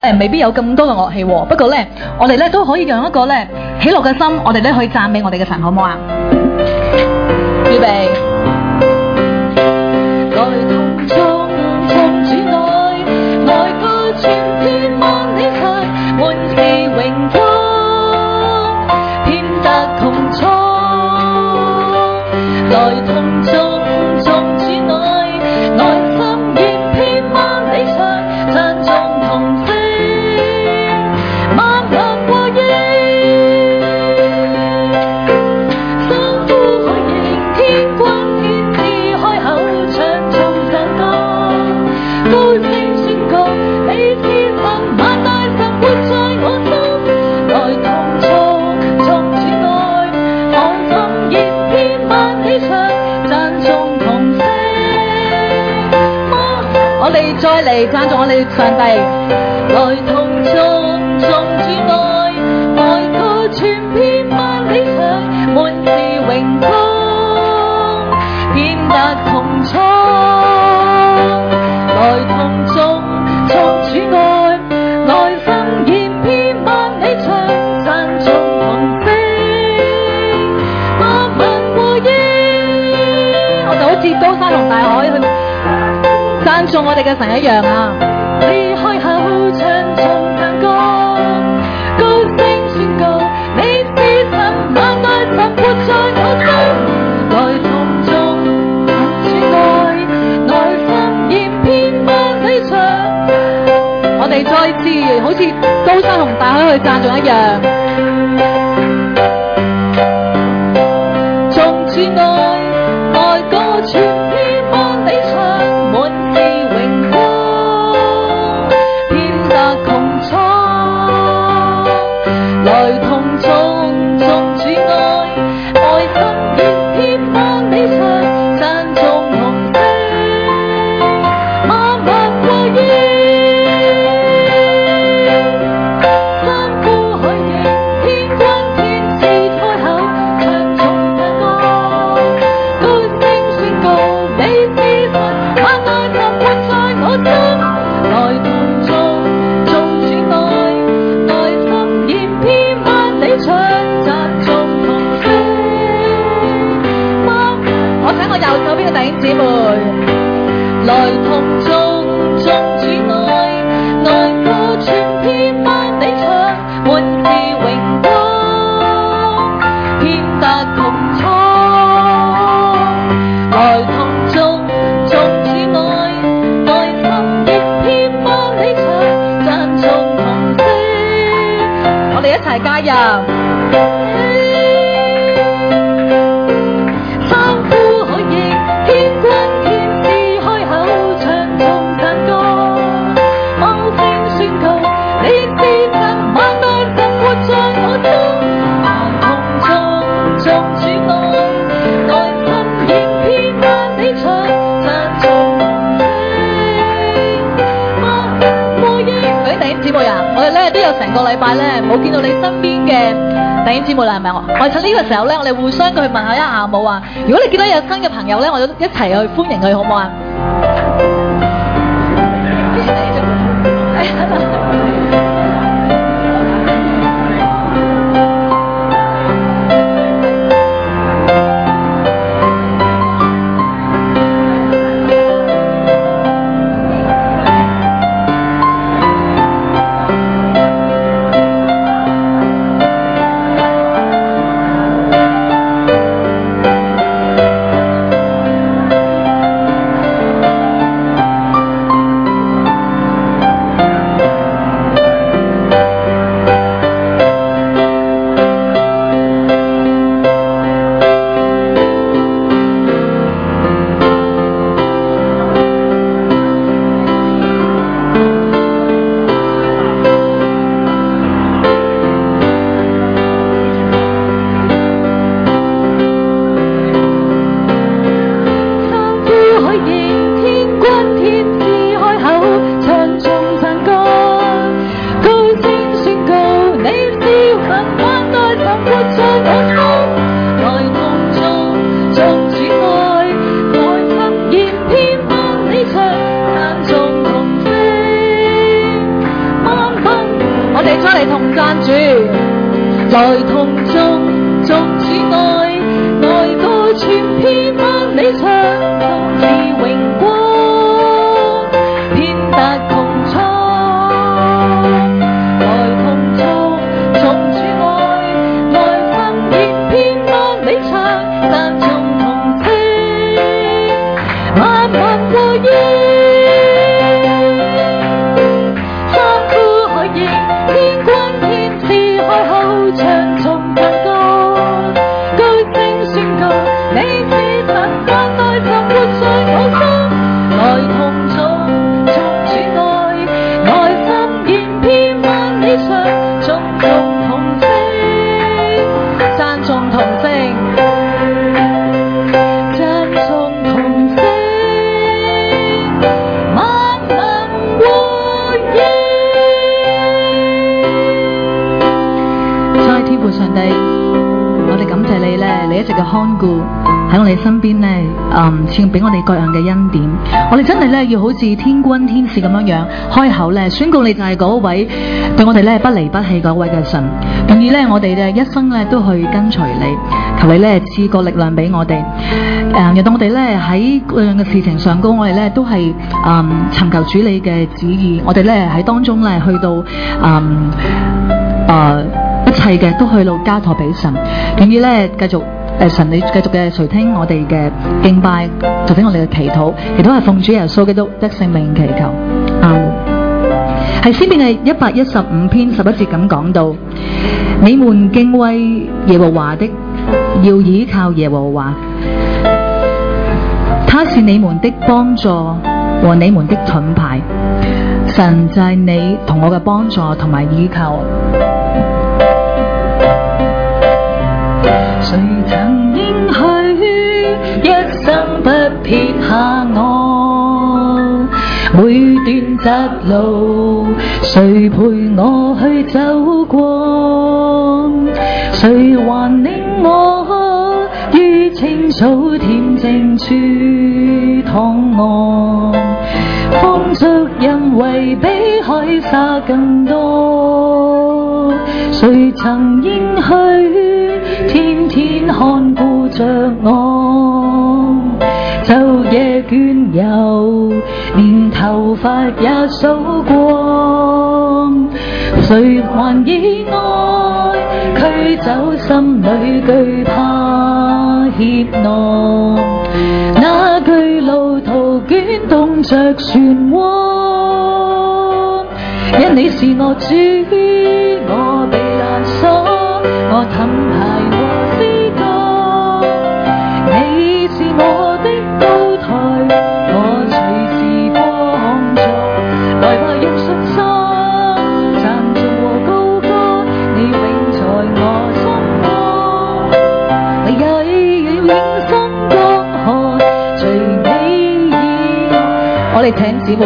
未必有咁多嘅樂器喎，不過咧，我哋咧都可以用一個咧喜樂嘅心，我哋咧去讚美我哋嘅神，好唔好啊？預備，來同眾從主愛，愛歌傳遍萬里長，滿是榮光，遍達穹蒼。來同眾從主愛，愛心延遍萬里長，讚頌同聲。再嚟讚頌我哋上帝，來同眾從主愛，愛歌傳遍萬里長，滿是榮光，遍達穹蒼。來同眾從主愛，愛心延遍萬里長，讚頌同聲，萬民和應。我就好似高山同大海去讚頌我哋嘅神一樣啊！你開口唱頌讚歌，高聲宣告你是神，萬代神活在我心。來同眾從主愛，愛心延遍萬里長。我哋再次好似高山同大海去讚頌一樣，從主愛，愛歌傳遍萬里長。來同眾從主愛，愛心延遍萬里長，讚頌同聲，萬民和應。山呼海應，天軍天使開口唱頌讚歌，高聲宣告你是神，萬代神活在我心。來同眾從主愛，愛心延遍萬里長，讚頌同聲。我請我右手邊嘅弟兄姊妹，來同眾從主愛，愛歌傳遍萬里長，滿是榮光，遍達穹蒼。來同眾從主愛，愛心延遍萬里長，讚頌同聲。我哋一齊加入。山呼海應，天軍天使開口唱頌讚歌，高聲宣告你是神，萬代神活在我心。同眾從主愛，愛心延遍萬里長，讚頌同聲，萬民和應。各位弟兄姊妹啊，我哋咧都有成個禮拜咧冇見到你身邊嘅弟兄姊妹啦，係咪？我哋趁呢個時候咧，我哋互相去問下一下好冇啊？如果你見到有新嘅朋友咧，我哋一齊去歡迎佢，好唔好啊？ 再嚟同讚主，在痛中縱此愛，愛歌傳遍萬里長，縱似榮光遍達穹蒼。在痛中縱此愛，愛心延遍萬里長，讚頌同聲萬萬和應。 一直嘅看顧喺我哋身邊咧，賜俾我哋各樣嘅恩典。我哋真係咧要好似天軍天使咁樣樣開口咧宣告，你就係嗰位對我哋咧不離不棄嗰位嘅神。願意咧我哋嘅一生咧都去跟隨你，求你咧賜個力量俾我哋。讓到我哋咧喺各樣嘅事情上高，我哋咧都係尋求主你嘅旨意。我哋咧喺當中咧去到一切嘅都去到交託俾神。願意咧繼續。神你繼續嘅垂聽我哋嘅敬拜，垂聽我哋嘅祈禱，亦都係奉主耶穌基督的聖名祈求。阿門。係詩篇嘅115篇11節咁講到：你們敬畏耶和華的，要倚靠耶和華，他是你們的幫助和你們的盾牌。神就係你同我嘅幫助同埋倚靠。 誰曾應許一生不撇下我？每段窄路誰陪我去走過？誰還令我於青草恬靜處躺臥？風足因為比海沙更多。誰曾應許天天看顧着我？晝夜倦遊，連頭髮也數過。誰還以愛驅走心裏懼怕怯懦？那巨路途捲動着漩渦，因你是我主，我避難所，我盾牌和詩歌。你是我的高台，我隨時幫助。來吧，用信心讚頌和高歌，你永在我心窩。你也要永生江河，隨你意。我哋請姊妹。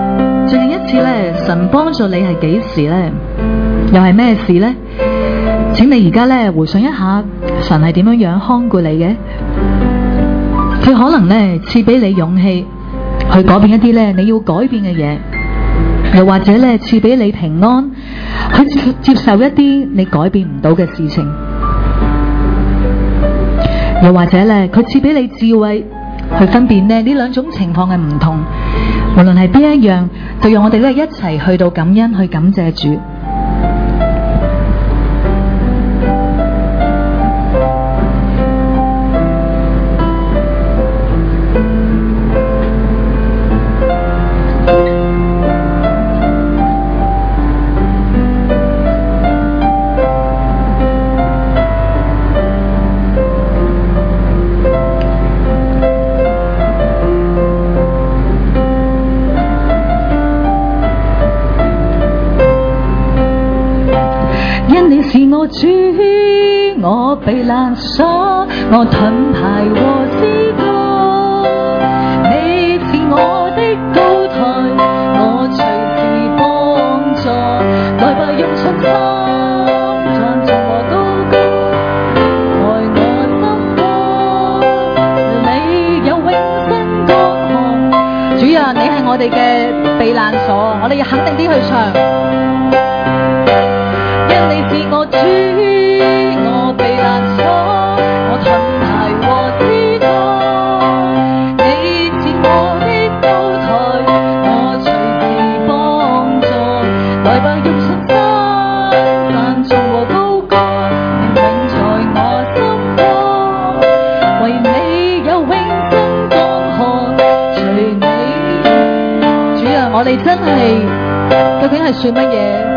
幫助你係幾時呢？又係咩事呢？ 請你而家咧回想一下，神係點樣看顧你嘅？佢可能咧賜俾你勇氣去改變一啲咧你要改變嘅嘢，又或者咧賜俾你平安去接受一啲你改變唔到嘅事情，又或者咧佢賜俾你智慧去分辨呢兩種情況嘅唔同，無論係邊一樣，就讓我哋咧一齊去到感恩，去感謝主。主，我避難所，我盾牌和詩歌，你是我的高台，我隨時幫助，來吧用信心讚頌和高歌，愛我心窩，你有永生江河。主啊，你係我哋嘅避難所，我哋要肯定啲去唱。你是我主，我避難所，我盾牌和詩歌，你是我的高台，我隨時幫助，來吧用信心讚頌和高歌，永在我心窩，為你有永生江河，隨你。主啊，我哋真係究竟係算乜嘢？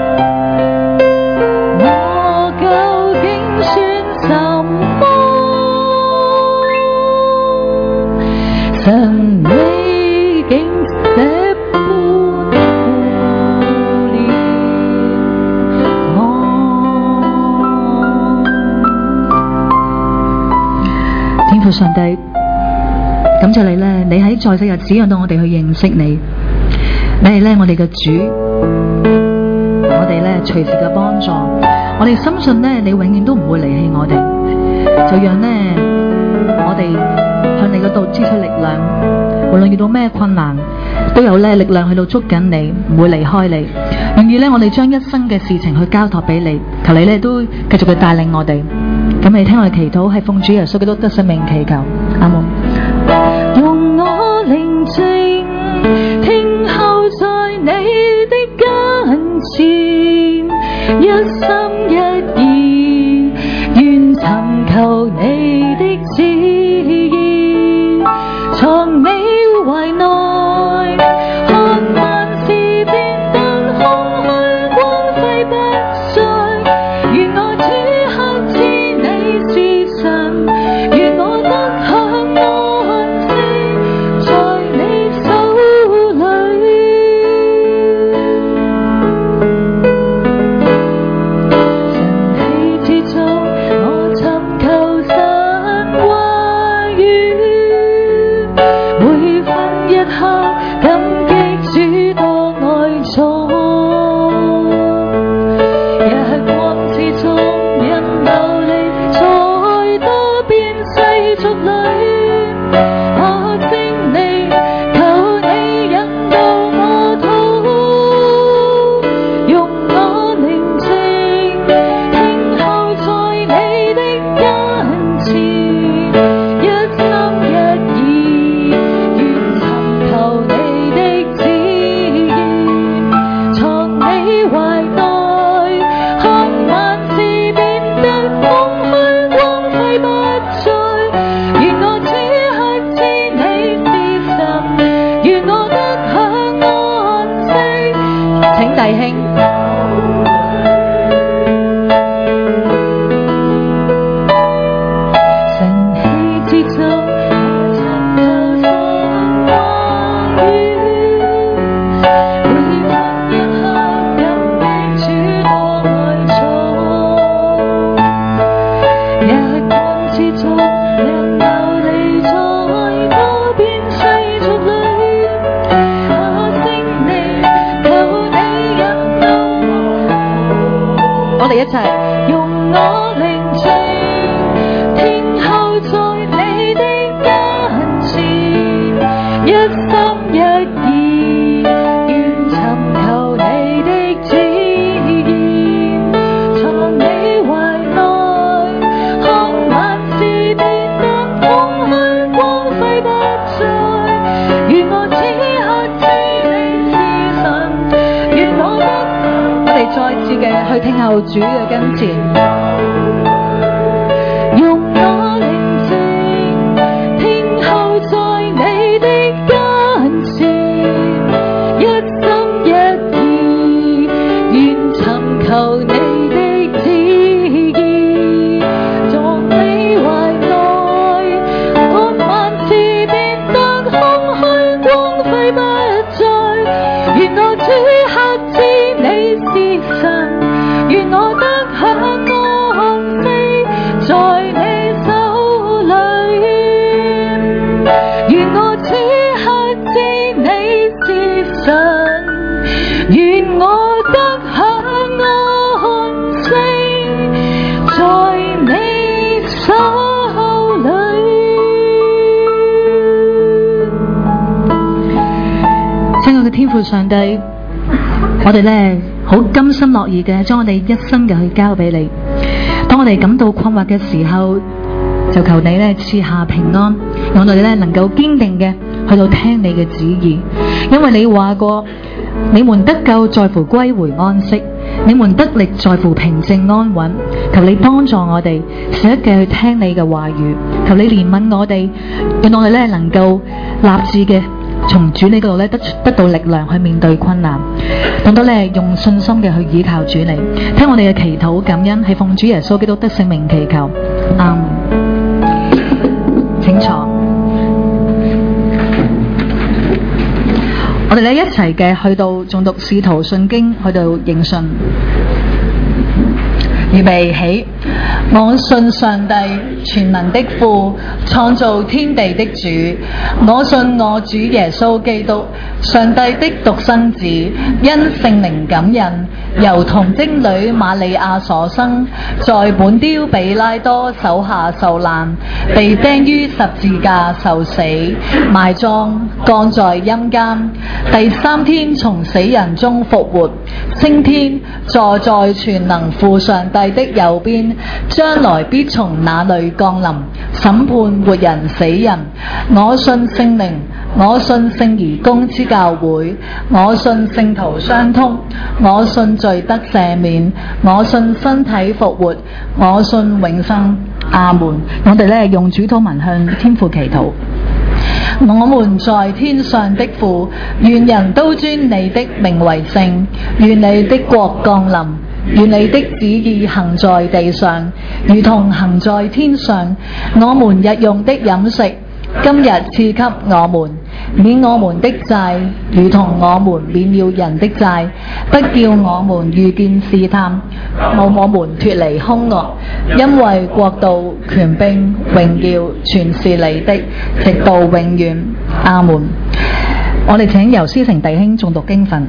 神你竟這般顧念我，天父上帝，感謝你咧，你喺在世日子讓到我哋去認識你，你係咧我哋嘅主，我哋咧隨時嘅幫助，我哋深信咧你永遠都唔會離棄我哋，就讓咧我哋向你嗰度支出力量，無論遇到咩困難，都有咧力量去到捉緊你，唔會離開你。願意咧，我哋將一生嘅事情去交託俾你，求你咧都繼續去帶領我哋。咁你聽我哋祈禱，係奉主耶穌基督得生命祈求，阿門。用我寧靜，聽候在你的跟前，一心一意，願尋求你的旨意。藏你懷內，看萬事變得空虛光輝不再。願我此刻知你是神，願我得享安息在你手裏。晨起之中，我尋求神話語。每分一刻感激主多愛寵，日光之中人流離在多變世俗裏，我經歷求你引導我途，用我寧靜聽候在你的跟前，一心一意尋求你的旨意，藏你懷內，看萬事變得空虛光輝不再。願我此刻知你是神，願我得享安息。請弟兄。晨起之中，我尋求神話語，每分一刻感激主多愛寵，日光之中人流離在多變世俗裏，我經歷求你引導我哋一齊用我聆聽，聽候在你的跟前，一心一意，願尋求你的旨意，藏你懷內，看萬事變得空虛光輝不再，願我此刻知你是神，願我得。我哋再次嘅去聽候主嘅跟前，用我聆聽，聽候在你的跟前，一心一意，願尋求你的旨意，藏你懷內，看萬事變得空虛光輝不再，願我此刻知你是神，願我得享安息在你手裏，願我此刻知你是神，願我得享安息在你手裏。 親愛嘅天父上帝，我哋呢好甘心樂意嘅將我哋一生嘅去交俾你。當我哋感到困惑嘅時候，就求你呢賜下平安，讓我哋呢能夠堅定嘅去到聽你嘅旨意。因為你話過，你們得救在乎歸回安息，你們得力在乎平靜安穩。求你幫助我哋，時刻嘅去聽你嘅話語。求你憐憫我哋，讓我哋呢能夠立志嘅從主你嗰度咧得到力量去面對困難，懂得咧用信心嘅去倚靠主你，聽我哋嘅祈禱感恩，係奉主耶穌基督的聖名祈求，阿們。請坐。我哋咧一齊嘅去到誦讀使徒信經，去到認信。預備起，我信上帝全能的父，創造天地的主，我信我主耶穌基督，上帝的獨生子，因聖靈感孕，由童貞女瑪利亞所生，在本丟彼拉多手下受難，被釘於十字架受死，埋葬，降在陰間，第三天從死人中復活，升天，坐在全能父上帝的右邊，將來必從那裏降臨，審判活人死人。我信聖靈，我信聖而公之教會，我信聖徒相通，我信罪得赦免，我信身體復活，我信永生。阿門。我哋咧用主禱文向天父祈禱。我們在天上的父，願人都尊你的名為聖，願你的國降臨，願你的旨意行在地上，如同行在天上。我們日用的飲食，今日賜給我們，免我們的債，如同我們免了人的債，不叫我們遇見試探，冇我們脫離兇惡，因為國度、權柄、榮耀，全是你的，直到永遠。阿門。我哋請游思成弟兄誦讀經訓。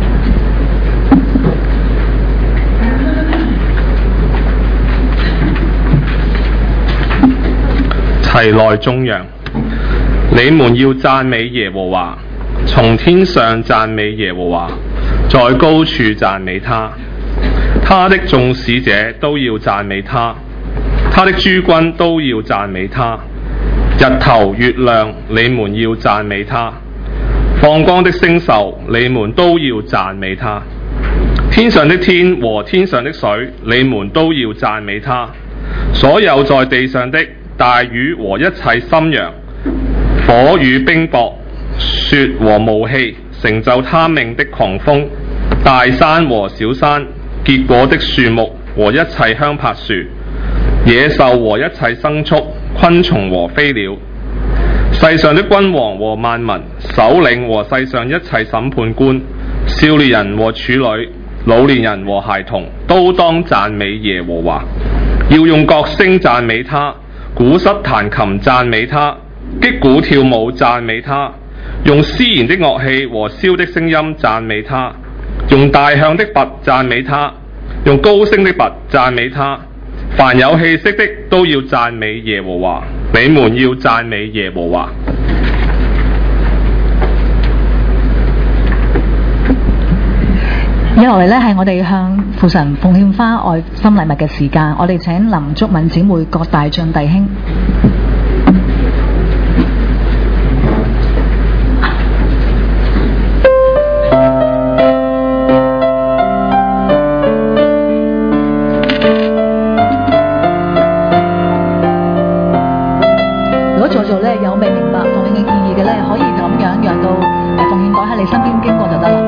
齊來眾羊，你們要讚美耶和華，從天上讚美耶和華，在高處讚美他。他的眾使者都要讚美他，他的諸軍都要讚美他。日頭月亮，你們要讚美他；放光的星宿，你們都要讚美他。天上的天和天上的水，你們都要讚美他。所有在地上的大魚和一切深洋，火與冰雹，雪和霧氣，成就他命的狂風，大山和小山，結果的樹木和一切香柏樹，野獸和一切牲畜，昆蟲和飛鳥，世上的君王和萬民，首領和世上一切審判官，少年人和處女，老年人和孩童，都當讚美耶和華，要用角聲讚美他，鼓瑟彈琴讚美他，擊鼓跳舞讚美他，用絲弦的樂器和簫的聲音讚美他，用大象的鈸讚美他，用高聲的鈸讚美他， 凡有氣息的都要讚美耶和華，你們要讚美耶和華。 以落嚟咧係我哋向父神奉獻花愛心禮物嘅時間，我哋請林竹敏姊妹、郭大俊弟兄。如果在座咧有未明白奉獻嘅建議嘅咧，可以咁樣讓到奉獻袋喺你身邊經過就得啦。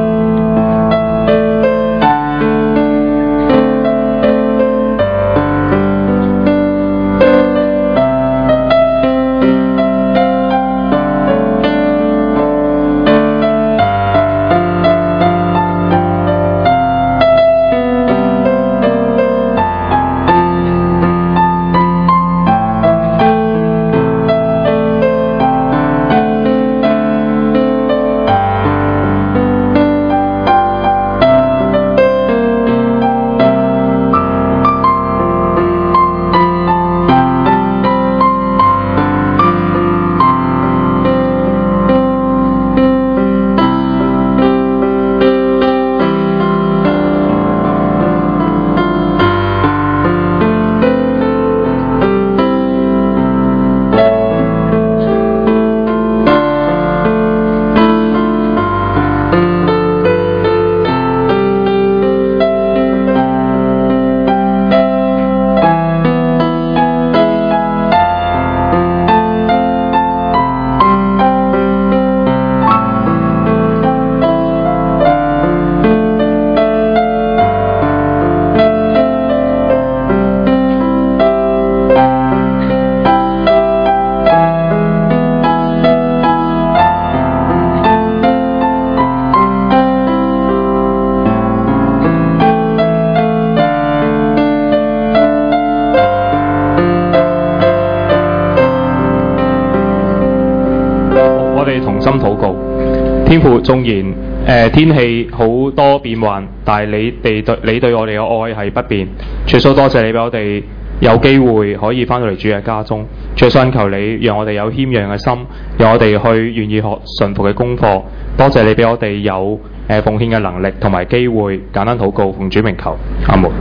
心禱告，天父，縱然天氣好多變幻，但係你對我哋嘅愛係不變。主耶穌，多謝你俾我哋有機會可以翻到嚟主嘅家中。主耶穌，求你讓我哋有謙讓嘅心，讓我哋去願意學順服嘅功課。多謝你俾我哋有奉獻嘅能力同埋機會。簡單禱告，奉主名求，阿門。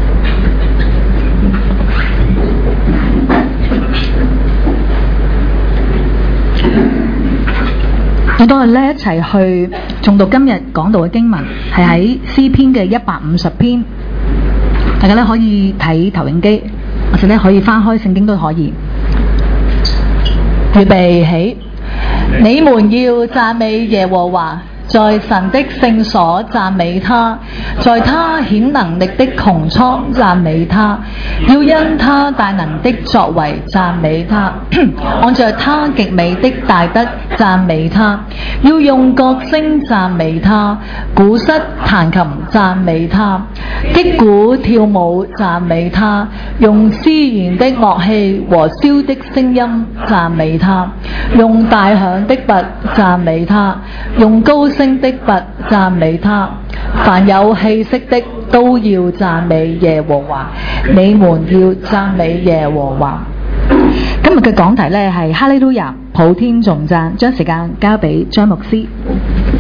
我哋今日咧一齊去誦讀今日講道嘅經文，係喺詩篇嘅150篇。大家咧可以睇投影機，或者咧可以翻開聖經都可以。預備起，你們要讚美耶和華，在神的聖所讚美他，在他顯能力的穹蒼讚美他，要因他大能的作為讚美他，按着他極美的大德讚美他，要用角聲讚美他，鼓瑟彈琴讚美他，擊鼓跳舞讚美他，用絲弦的樂器和簫的聲音讚美他，用大響的鈸讚美他，用高聲的鈸讚美他。凡有氣息的都要讚美耶和華，你們要讚美耶和華。今日嘅講題呢係哈利路亞普天頌讚，將時間交俾張牧師。